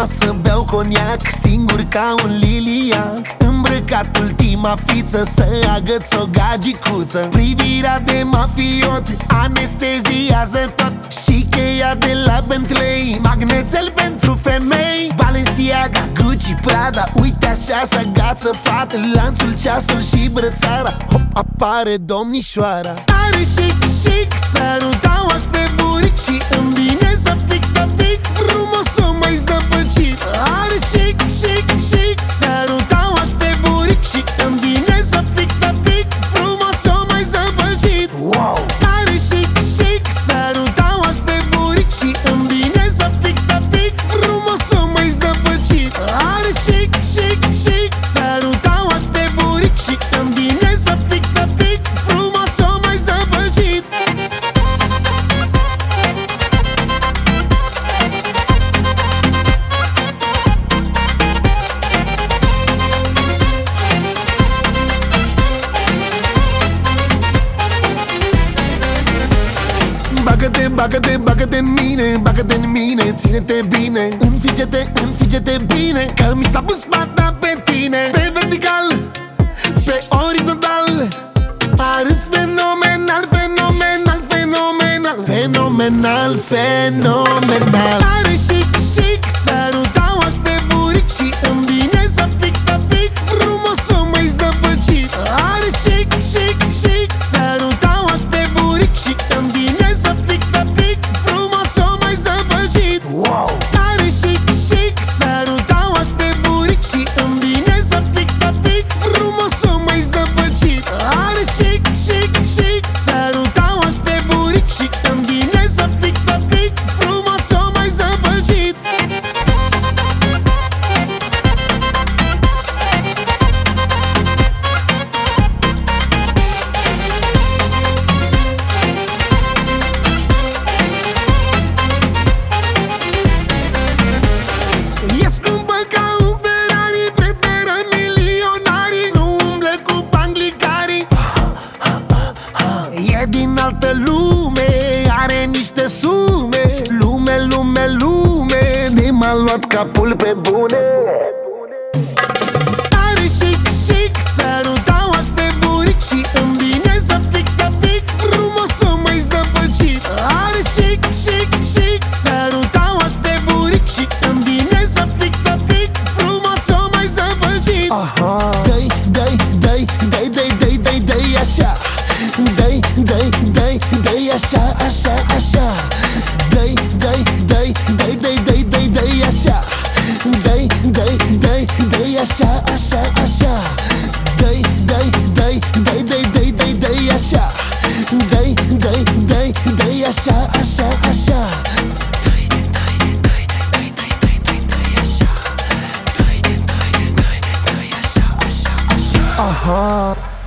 masă beau coniac, singur ca un liliac, îmbrăcat ultima fiță, să agăț o gagicuță. Privirea de mafiot anesteziază tot, și cheia de la Bentley, magnețel pentru femei. Balenciaga, Gucci, Prada, uite așa se agață fata, lanțul, ceasul și brățara, hop, apare domnișoara. Are chic, chic, sărutau-aș pe buric și îmi vine să pic, frumos o mai zăpăcit. Are chic, chic, chic, sărutau-aș pe buric și îmi vine să pic, frumos o mai zăpăcit. Wow! Are chic, chic, sărutau-aș pe buric și îmi vine să pic, frumos o mai zăpăcit. Are chic, chic, chic, sărutau-aș pe buric și îmi vine să pic, frumos o mai zăpăcit. Bagă-te, bagă-te, bagă-te în mine, bagă-te în mine, ține-te bine, înfige-te, înfige-te bine, că mi s-a pus pata pe tine. Pe vertical, pe orizontal, arăți fenomenal, fenomenal, fenomenal, fenomenal, fenomenal. Are chic, chic, sărutau-aș pe buric și îmi vine să pic, frumos o mai zăpăcit. Are chic, chic, chic, sărutau-aș pe buric și îmi vine să pic, frumos o mai zăpăcit. Wow! Are chic, chic, sărutau-aș pe buric și îmi vine să pic, frumos o mai zăpăcit. Are chic, chic, chic, sărutau-aș pe buric și îmi vine să pic, frumos o mai zăpăcit. E scumpă ca un Ferrari, preferă milionarii, nu umblă cu panglicarii. E din altă lume, are niște sume, lume, lume, lume, de m-a luat capul pe bune. Are chic, chic, sărutau-aș pe buric și îmi vine să pic, frumos o mai zăpăcit. Are chic, chic, chic, sărutau-aș pe buric și îmi vine să pic, frumos o mai zăpăcit. Dă-i, dă-i, dă-i, dă-i, dă-i, dă-i, dă-i, dă-i așa. Dă-i, dă-i, dă-i, dă-i așa, așa, așa. Dă-i, dă-i, dă-i, dă-i, dă-i, dă-i, dă-i, dă-i așa. Dă-i, dă-i, dă-i, dă-i așa, așa, așa. Dă-i, dă-i, dă-i, dă-i, dă-i, dă-i, dă-i, dă-i așa. Dă-i, dă-i, dă-i, dă-i așa, așa, așa. Dă-i, dă-i, dă-i, dă-i, dă-i, dă-i, dă-i, dă-i așa. Dă-i, dă-i, dă-i, dă-i așa, așa, așa.